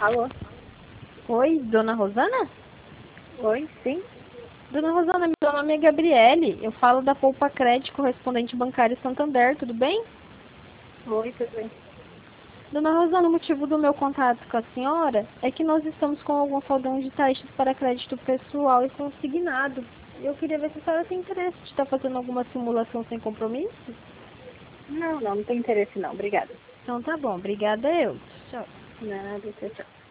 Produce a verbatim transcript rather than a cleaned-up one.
Alô? Oi, dona Rosana? Oi, sim? Dona Rosana, meu nome é Gabriele. Eu falo da Poupa Crédito, correspondente bancário Santander, tudo bem? Oi, tudo bem? Dona Rosana, o motivo do meu contato com a senhora é que nós estamos com algum saldão de taxas para crédito pessoal e consignado. Eu queria ver se a senhora tem interesse de estar fazendo alguma simulação sem compromisso. Não, não, não tem interesse não. Obrigada. Então tá bom, obrigada eu. Tchau. Nada, tchau, tchau.